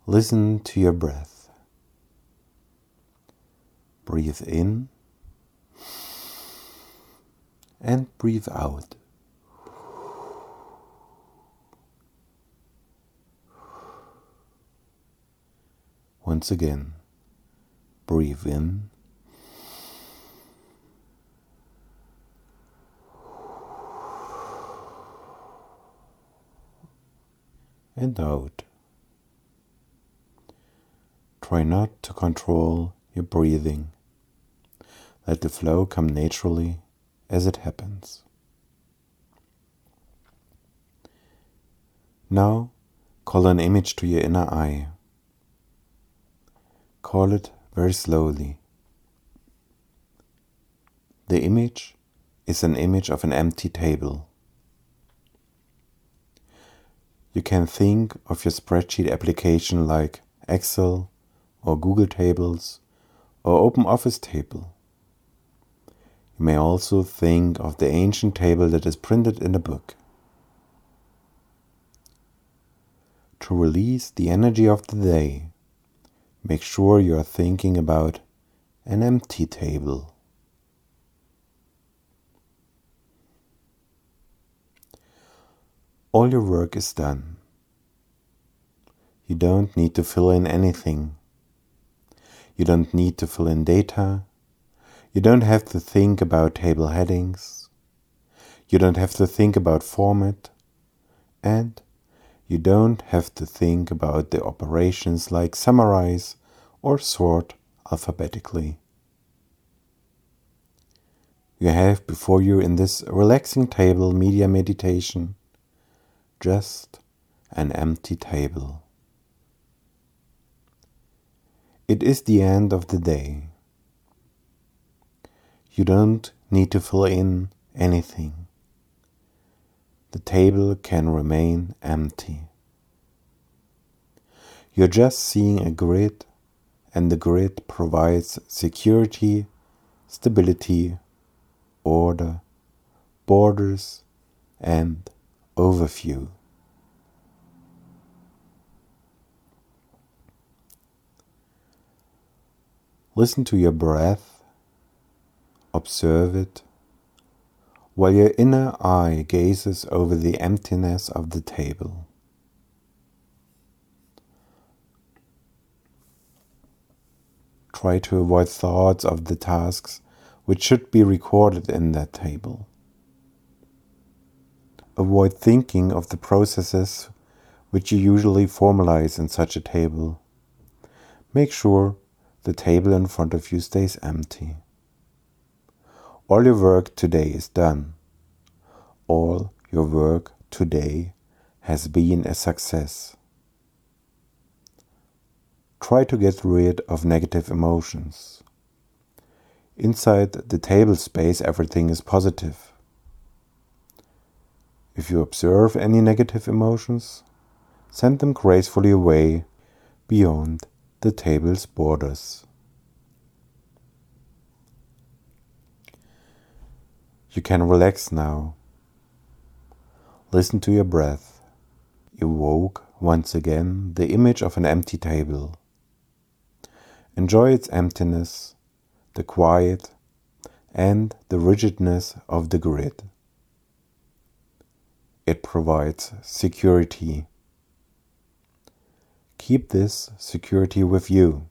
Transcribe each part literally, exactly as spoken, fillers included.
Listen to your breath. Breathe in and breathe out. Once again, breathe in and out. Try not to control your breathing. Let the flow come naturally as it happens. Now, call an image to your inner eye. Call it very slowly. The image is an image of an empty table. You can think of your spreadsheet application like Excel or Google Tables or OpenOffice table. You may also think of the ancient table that is printed in a book. To release the energy of the day, make sure you are thinking about an empty table. All your work is done. You don't need to fill in anything. You don't need to fill in data. You don't have to think about table headings. You don't have to think about format. And you don't have to think about the operations like summarize or sort alphabetically. You have before you in this relaxing table media meditation just an empty table. It is the end of the day. You don't need to fill in anything. The table can remain empty. You're just seeing a grid, and the grid provides security, stability, order, borders, and overview. Listen to your breath, observe it, while your inner eye gazes over the emptiness of the table. Try to avoid thoughts of the tasks which should be recorded in that table. Avoid thinking of the processes which you usually formalize in such a table. Make sure the table in front of you stays empty. All your work today is done. All your work today has been a success. Try to get rid of negative emotions. Inside the table space, everything is positive. If you observe any negative emotions, send them gracefully away beyond the table's borders. You can relax now. Listen to your breath. Evoke once again the image of an empty table. Enjoy its emptiness, the quiet, and the rigidness of the grid. It provides security. Keep this security with you.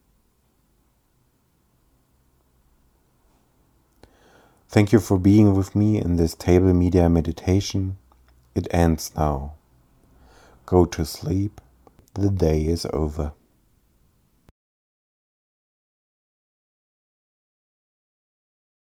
Thank you for being with me in this table media meditation. It ends now. Go to sleep. The day is over.